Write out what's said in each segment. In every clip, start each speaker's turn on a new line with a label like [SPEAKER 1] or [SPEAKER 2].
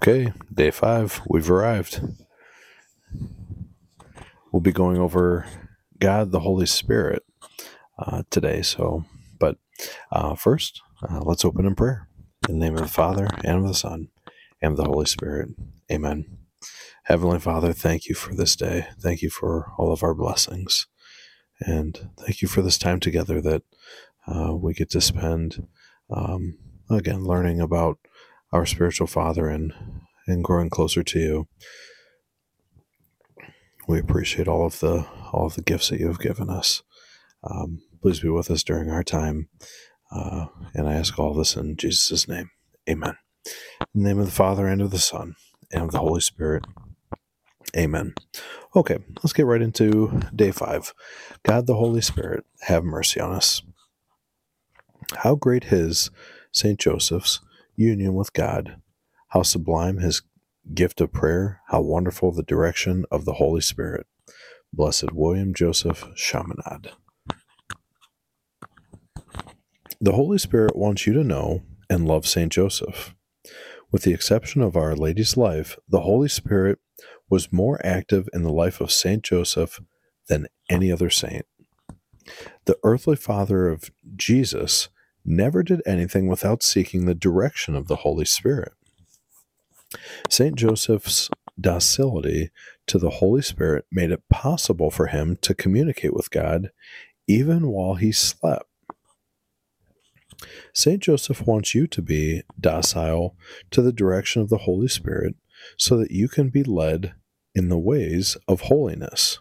[SPEAKER 1] Okay, day 5, we've arrived. We'll be going over God, the Holy Spirit, today. But first, let's open in prayer. In the name of the Father, and of the Son, and of the Holy Spirit. Amen. Heavenly Father, thank you for this day. Thank you for all of our blessings. And thank you for this time together that we get to spend, again, learning about our spiritual Father and growing closer to you. We appreciate all of the gifts that you have given us. Please be with us during our time. And I ask all this in Jesus' name. Amen. In the name of the Father, and of the Son, and of the Holy Spirit. Amen. Okay, let's get right into day 5. God, the Holy Spirit, have mercy on us. How great his, St. Joseph's, union with God. How sublime his gift of prayer. How wonderful the direction of the Holy Spirit. Blessed William Joseph Chaminade. The Holy Spirit wants you to know and love St. Joseph. With the exception of Our Lady's life, the Holy Spirit was more active in the life of St. Joseph than any other saint. The earthly father of Jesus never did anything without seeking the direction of the Holy Spirit. St. Joseph's docility to the Holy Spirit made it possible for him to communicate with God even while he slept. St. Joseph wants you to be docile to the direction of the Holy Spirit so that you can be led in the ways of holiness.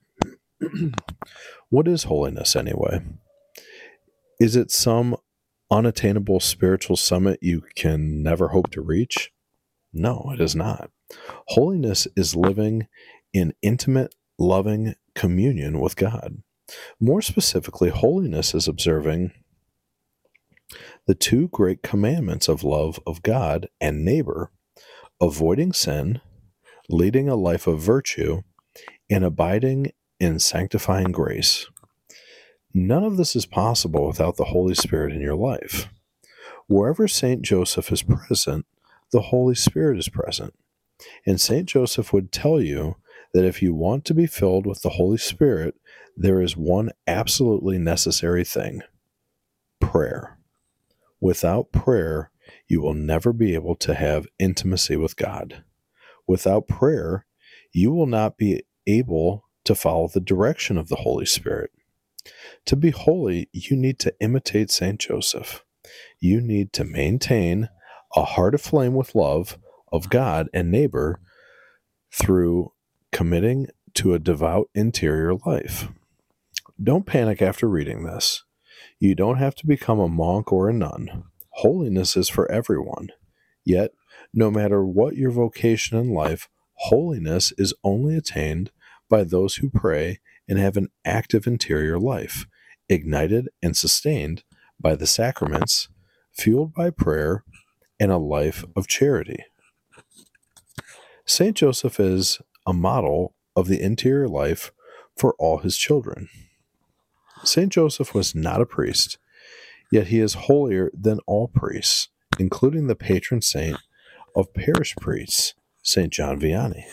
[SPEAKER 1] What is holiness anyway? Is it some unattainable spiritual summit you can never hope to reach? No, it is not. Holiness is living in intimate, loving communion with God. More specifically, holiness is observing the 2 great commandments of love of God and neighbor, avoiding sin, leading a life of virtue, and abiding in sanctifying grace. None of this is possible without the Holy Spirit in your life. Wherever St. Joseph is present, the Holy Spirit is present. And St. Joseph would tell you that if you want to be filled with the Holy Spirit, there is one absolutely necessary thing: prayer. Without prayer, you will never be able to have intimacy with God. Without prayer, you will not be able to follow the direction of the Holy Spirit. To be holy, you need to imitate St. Joseph. You need to maintain a heart aflame with love of God and neighbor through committing to a devout interior life. Don't panic after reading this. You don't have to become a monk or a nun. Holiness is for everyone. Yet, no matter what your vocation in life, holiness is only attained by those who pray and have an active interior life, ignited and sustained by the sacraments, fueled by prayer, and a life of charity. St. Joseph is a model of the interior life for all his children. St. Joseph was not a priest, yet he is holier than all priests, including the patron saint of parish priests, St. John Vianney.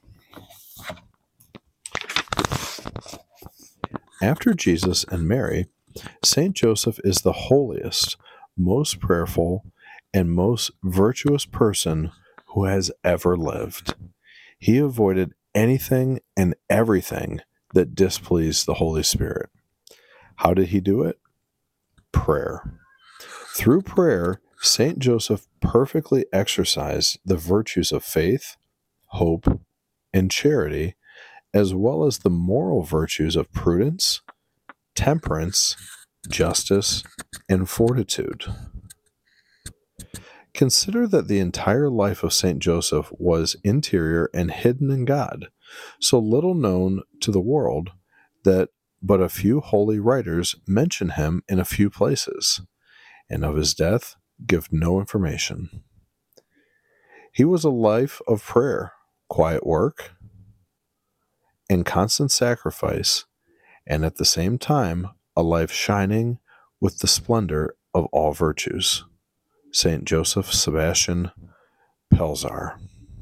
[SPEAKER 1] After Jesus and Mary, St. Joseph is the holiest, most prayerful, and most virtuous person who has ever lived. He avoided anything and everything that displeased the Holy Spirit. How did he do it? Prayer. Through prayer, St. Joseph perfectly exercised the virtues of faith, hope, and charity, as well as the moral virtues of prudence, temperance, justice, and fortitude. Consider that the entire life of St. Joseph was interior and hidden in God, so little known to the world that but a few holy writers mention him in a few places, and of his death give no information. He was a life of prayer, quiet work, and constant sacrifice, and at the same time a life shining with the splendor of all virtues. St. Joseph Sebastian Pelzar.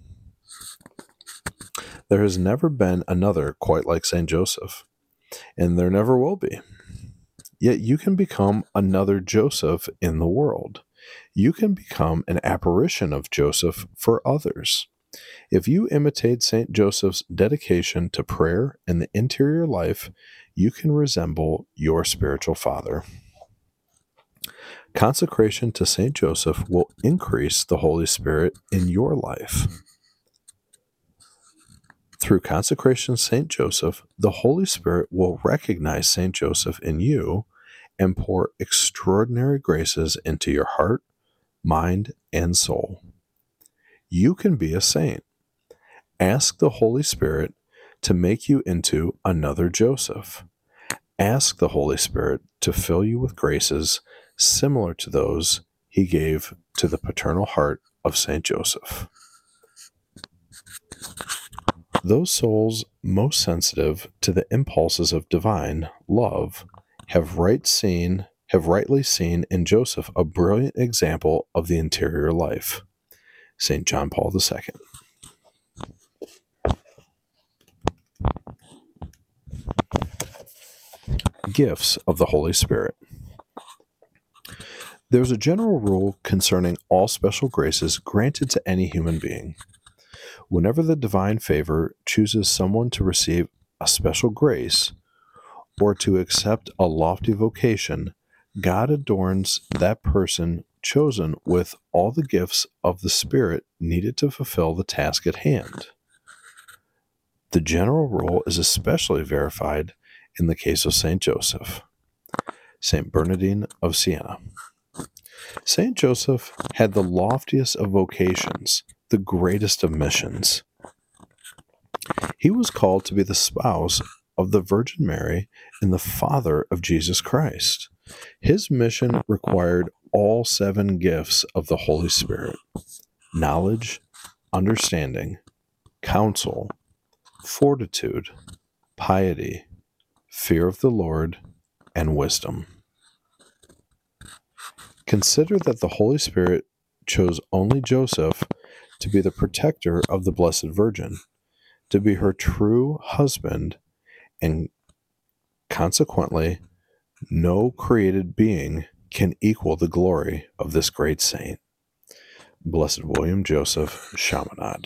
[SPEAKER 1] There has never been another quite like St. Joseph, and there never will be. Yet you can become another Joseph in the world. You can become an apparition of Joseph for others. If you imitate St. Joseph's dedication to prayer and the interior life, you can resemble your spiritual father. Consecration to St. Joseph will increase the Holy Spirit in your life. Through consecration to St. Joseph, the Holy Spirit will recognize St. Joseph in you and pour extraordinary graces into your heart, mind, and soul. You can be a saint. Ask the Holy Spirit to make you into another Joseph. Ask the Holy Spirit to fill you with graces similar to those he gave to the paternal heart of St. Joseph. Those souls most sensitive to the impulses of divine love have rightly seen in Joseph a brilliant example of the interior life. St. John Paul II. Gifts of the Holy Spirit. There's a general rule concerning all special graces granted to any human being. Whenever the divine favor chooses someone to receive a special grace or to accept a lofty vocation, God adorns that person chosen with all the gifts of the Spirit needed to fulfill the task at hand. The general rule is especially verified in the case of St. Joseph. St. Bernardine of Siena. St. Joseph had the loftiest of vocations, the greatest of missions. He was called to be the spouse of the Virgin Mary and the father of Jesus Christ. His mission required all 7 gifts of the Holy Spirit: knowledge, understanding, counsel, fortitude, piety, fear of the Lord, and wisdom. Consider that the Holy Spirit chose only Joseph to be the protector of the Blessed Virgin, to be her true husband, and consequently, no created being can equal the glory of this great saint. Blessed William Joseph Chaminade.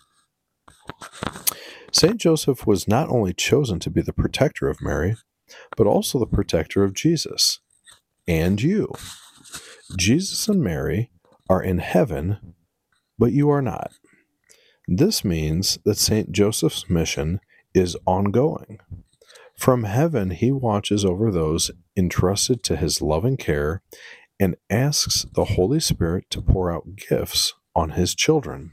[SPEAKER 1] St. Joseph was not only chosen to be the protector of Mary, but also the protector of Jesus and you. Jesus and Mary are in heaven, but you are not. This means that St. Joseph's mission is ongoing. From heaven, he watches over those entrusted to his loving care and asks the Holy Spirit to pour out gifts on his children.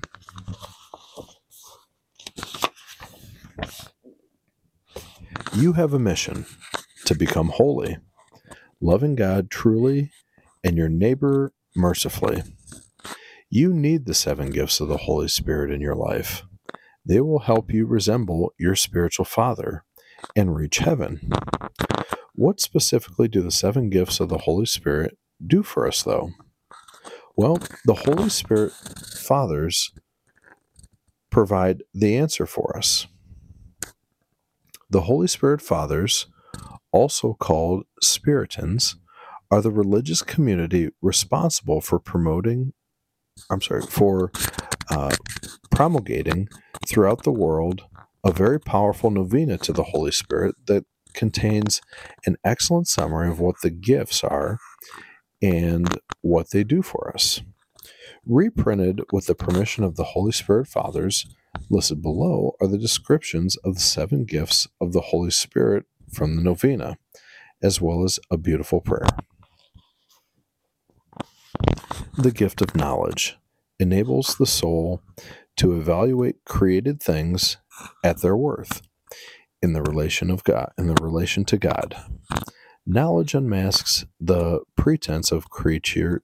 [SPEAKER 1] You have a mission to become holy, loving God truly and your neighbor mercifully. You need the 7 gifts of the Holy Spirit in your life. They will help you resemble your spiritual father and reach heaven. What specifically do the 7 gifts of the Holy Spirit do for us, though? Well, the Holy Spirit fathers provide the answer for us. The Holy Spirit fathers, also called Spiritans, are the religious community responsible for promulgating throughout the world a very powerful novena to the Holy Spirit that contains an excellent summary of what the gifts are and what they do for us. Reprinted with the permission of the Holy Spirit Fathers, listed below are the descriptions of the 7 gifts of the Holy Spirit from the novena, as well as a beautiful prayer. The gift of knowledge enables the soul to evaluate created things at their worth in the relation to God. Knowledge unmasks the pretense of creatures,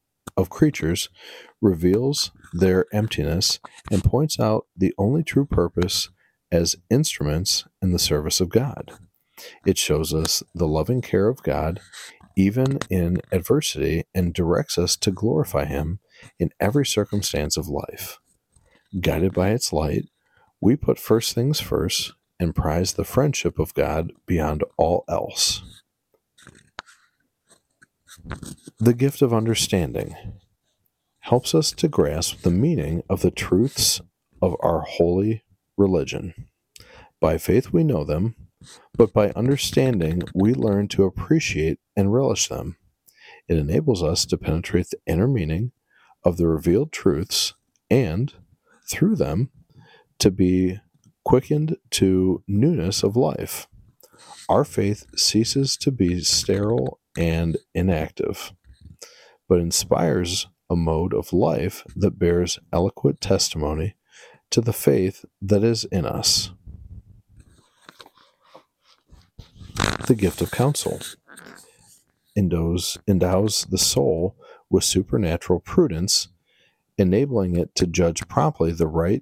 [SPEAKER 1] reveals their emptiness, and points out the only true purpose as instruments in the service of God. It shows us the loving care of God even in adversity and directs us to glorify Him in every circumstance of life. Guided by its light, we put first things first and prize the friendship of God beyond all else. The gift of understanding helps us to grasp the meaning of the truths of our holy religion. By faith we know them, but by understanding we learn to appreciate and relish them. It enables us to penetrate the inner meaning of the revealed truths and, through them, to be quickened to newness of life. Our faith ceases to be sterile and inactive, but inspires a mode of life that bears eloquent testimony to the faith that is in us. The gift of counsel endows the soul with supernatural prudence, enabling it to judge properly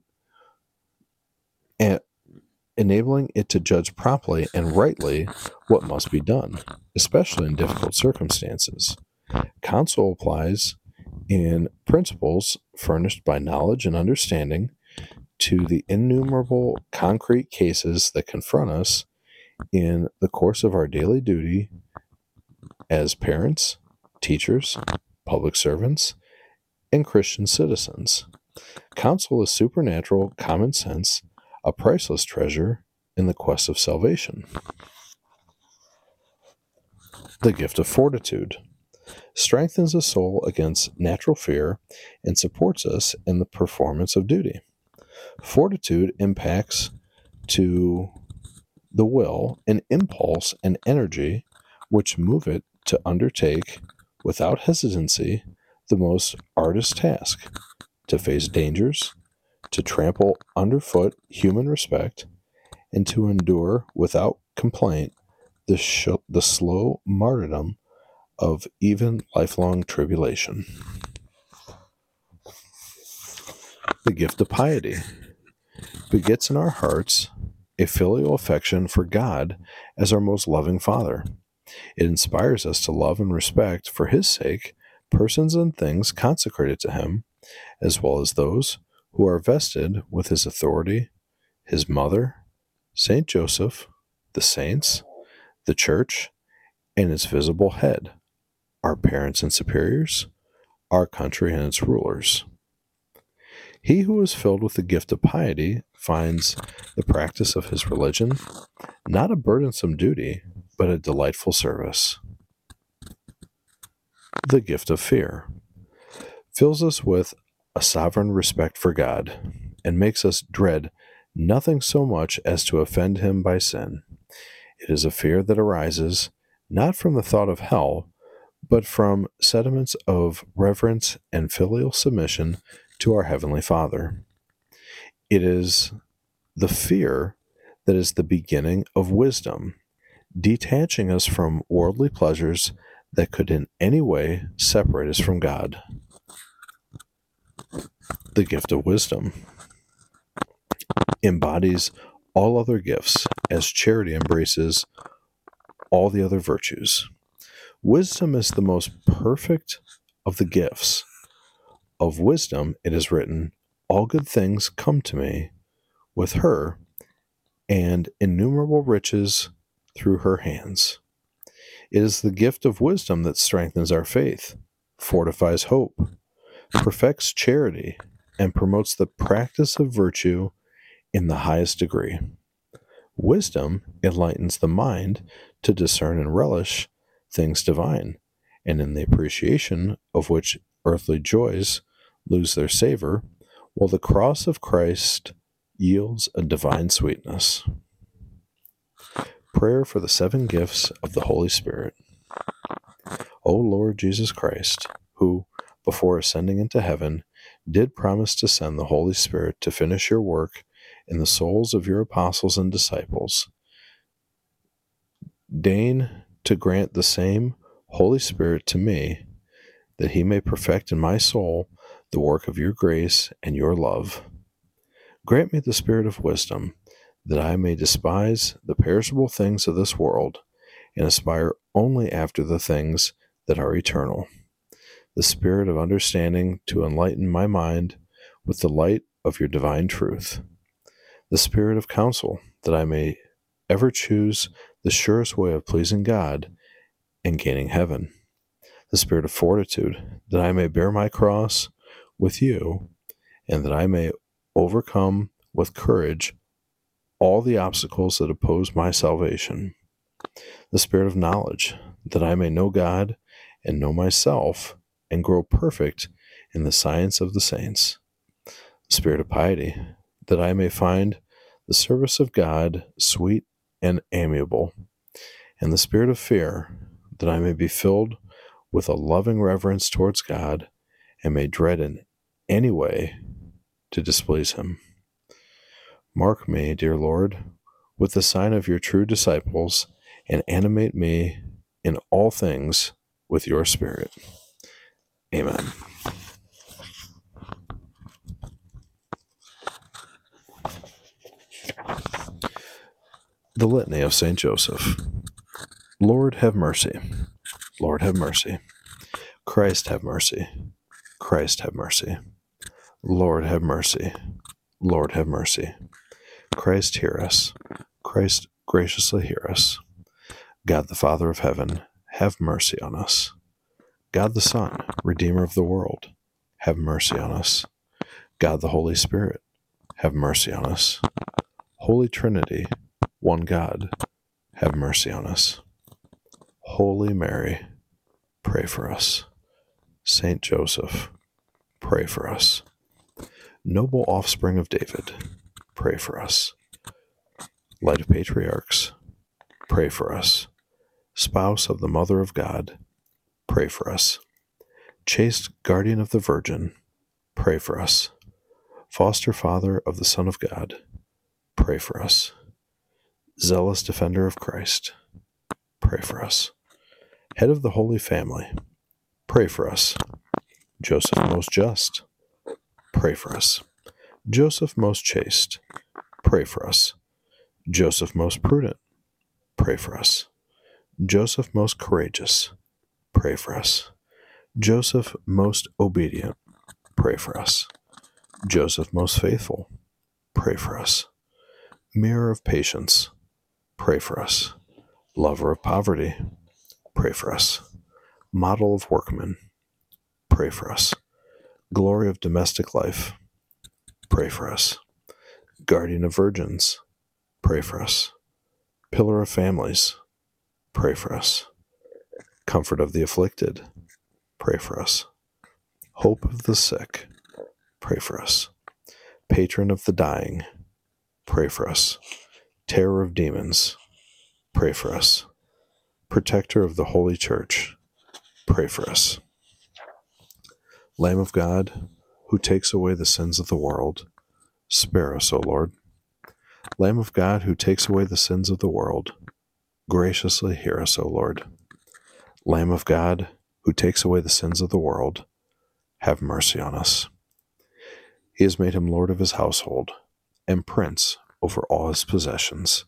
[SPEAKER 1] and rightly what must be done, especially in difficult circumstances. Counsel applies in principles furnished by knowledge and understanding to the innumerable concrete cases that confront us in the course of our daily duty as parents, teachers, public servants, and Christian citizens. Counsel is supernatural common sense, a priceless treasure in the quest of salvation. The gift of fortitude strengthens the soul against natural fear and supports us in the performance of duty. Fortitude impacts to the will an impulse and energy which move it to undertake without hesitancy the most arduous task, to face dangers, to trample underfoot human respect, and to endure without complaint the slow martyrdom of even lifelong tribulation. The gift of piety begets in our hearts a filial affection for God as our most loving Father. It inspires us to love and respect, for His sake, persons and things consecrated to Him, as well as those who are vested with His authority, His mother, Saint Joseph, the saints, the Church, and its visible head, our parents and superiors, our country and its rulers. He who is filled with the gift of piety finds the practice of his religion not a burdensome duty, but a delightful service. The gift of fear fills us with a sovereign respect for God and makes us dread nothing so much as to offend Him by sin. It is a fear that arises not from the thought of hell, but from sentiments of reverence and filial submission to our Heavenly Father. It is the fear that is the beginning of wisdom, detaching us from worldly pleasures that could in any way separate us from God. The gift of wisdom embodies all other gifts, as charity embraces all the other virtues. Wisdom is the most perfect of the gifts. Of wisdom it is written, "All good things come to me with her, and innumerable riches through her hands." It is the gift of wisdom that strengthens our faith, fortifies hope, perfects charity, and promotes the practice of virtue in the highest degree. Wisdom enlightens the mind to discern and relish things divine, and in the appreciation of which earthly joys lose their savor, while the cross of Christ yields a divine sweetness. Prayer for the 7 gifts of the Holy Spirit. O Lord Jesus Christ, who, before ascending into heaven, did promise to send the Holy Spirit to finish your work in the souls of your apostles and disciples, deign to grant the same Holy Spirit to me, that He may perfect in my soul the work of your grace and your love. Grant me the spirit of wisdom, that I may despise the perishable things of this world and aspire only after the things that are eternal. the spirit of understanding to enlighten my mind with the light of your divine truth, the spirit of counsel, that I may ever choose the surest way of pleasing God and gaining heaven, the spirit of fortitude, that I may bear my cross with you, and that I may overcome with courage all the obstacles that oppose my salvation, the spirit of knowledge, that I may know God and know myself and grow perfect in the science of the saints, the spirit of piety, that I may find the service of God sweet and amiable, and the spirit of fear, that I may be filled with a loving reverence towards God and may dread in any way to displease him. Mark me, dear Lord, with the sign of your true disciples, and animate me in all things with your Spirit. Amen. The Litany of Saint Joseph. Lord, have mercy. Lord, have mercy. Christ, have mercy. Christ, have mercy. Lord, have mercy. Lord, have mercy. Christ, hear us. Christ, graciously hear us. God the Father of heaven, have mercy on us. God the Son, Redeemer of the world, have mercy on us. God the Holy Spirit, have mercy on us. Holy Trinity, one God, have mercy on us. Holy Mary, pray for us. Saint Joseph, pray for us. Noble offspring of David, pray for us. Light of patriarchs, pray for us. Spouse of the Mother of God, pray for us. Chaste guardian of the Virgin, pray for us. Foster father of the Son of God, pray for us. Zealous defender of Christ, pray for us. Head of the Holy Family, pray for us. Joseph most just, pray for us. Joseph most chaste, pray for us. Joseph most prudent, pray for us. Joseph most courageous, pray for us. Joseph most obedient, pray for us. Joseph most faithful, pray for us. Mirror of patience, pray for us. Lover of poverty, pray for us. Model of workmen, pray for us. Glory of domestic life, pray for us. Guardian of virgins, pray for us. Pillar of families, pray for us. Comfort of the afflicted, pray for us. Hope of the sick, pray for us. Patron of the dying, pray for us. Terror of demons, pray for us. Protector of the Holy Church, pray for us. Lamb of God, who takes away the sins of the world, spare us, O Lord. Lamb of God, who takes away the sins of the world, graciously hear us, O Lord. Lamb of God, who takes away the sins of the world, have mercy on us. He has made him Lord of his household and Prince over all his possessions.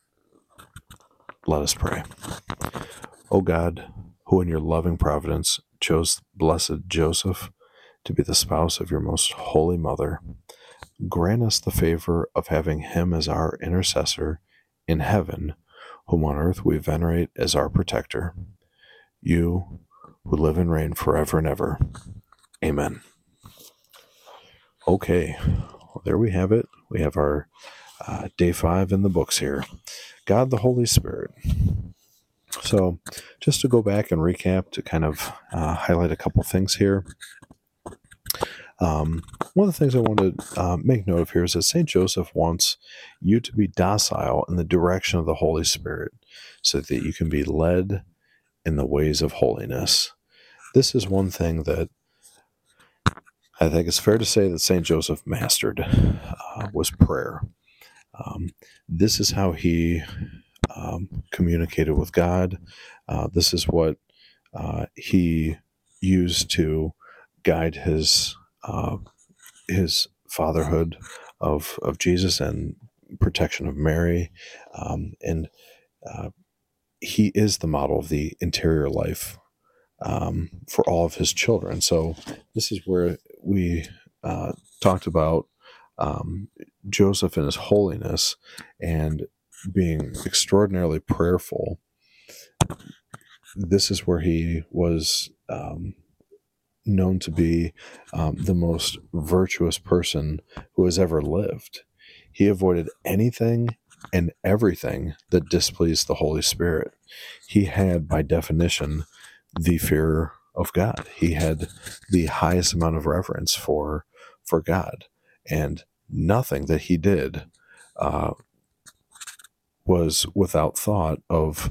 [SPEAKER 1] Let us pray. O God, who in your loving providence chose blessed Joseph to be the spouse of your most holy mother, grant us the favor of having him as our intercessor in heaven, whom on earth we venerate as our protector. You, who live and reign forever and ever. Amen. Okay, well, there we have it. We have our day 5 in the books here. God the Holy Spirit. So, just to go back and recap, to kind of highlight a couple things here. One of the things I want to make note of here is that St. Joseph wants you to be docile in the direction of the Holy Spirit so that you can be led in the ways of holiness. This is one thing that I think it's fair to say that St. Joseph mastered, was prayer. This is how he communicated with God. This is what he used to guide his fatherhood of Jesus and protection of Mary. And he is the model of the interior life for all of his children. So this is where we talked about Joseph and his holiness and being extraordinarily prayerful. This is where he was known to be the most virtuous person who has ever lived. He avoided anything and everything that displeased the Holy Spirit. He had, by definition, the fear of God. He had the highest amount of reverence for God, and nothing that he did was without thought of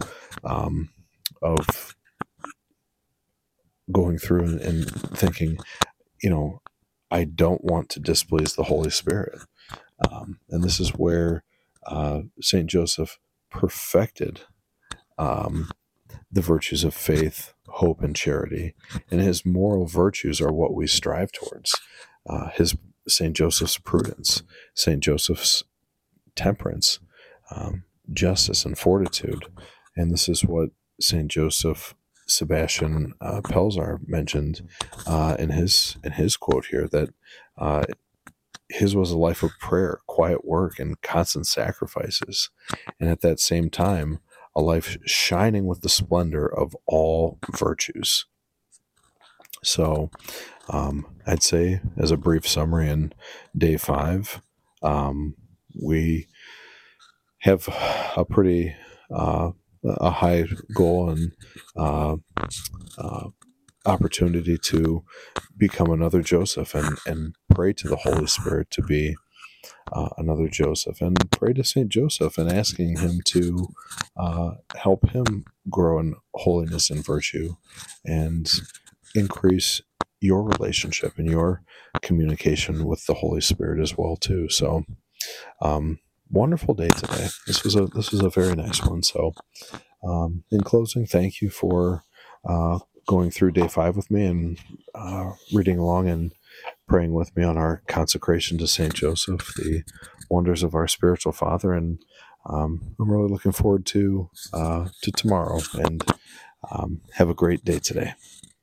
[SPEAKER 1] going through and thinking, I don't want to displease the Holy Spirit. And this is where St. Joseph perfected the virtues of faith, hope, and charity. And his moral virtues are what we strive towards. His St. Joseph's prudence, St. Joseph's temperance, justice, and fortitude. And this is what St. Joseph Sebastian Pelzar mentioned in his quote here, that his was a life of prayer, quiet work, and constant sacrifices, and at that same time, a life shining with the splendor of all virtues. So I'd say, as a brief summary, in day 5, we have a pretty a high goal and opportunity to become another Joseph, and pray to the Holy Spirit to be another Joseph, and pray to St. Joseph and asking him to help him grow in holiness and virtue and increase your relationship and your communication with the Holy Spirit as well too. So wonderful day today. This was a very nice one. So in closing, thank you for going through day 5 with me and reading along and praying with me on our consecration to St. Joseph, the wonders of our spiritual father. And I'm really looking forward to tomorrow, and have a great day today.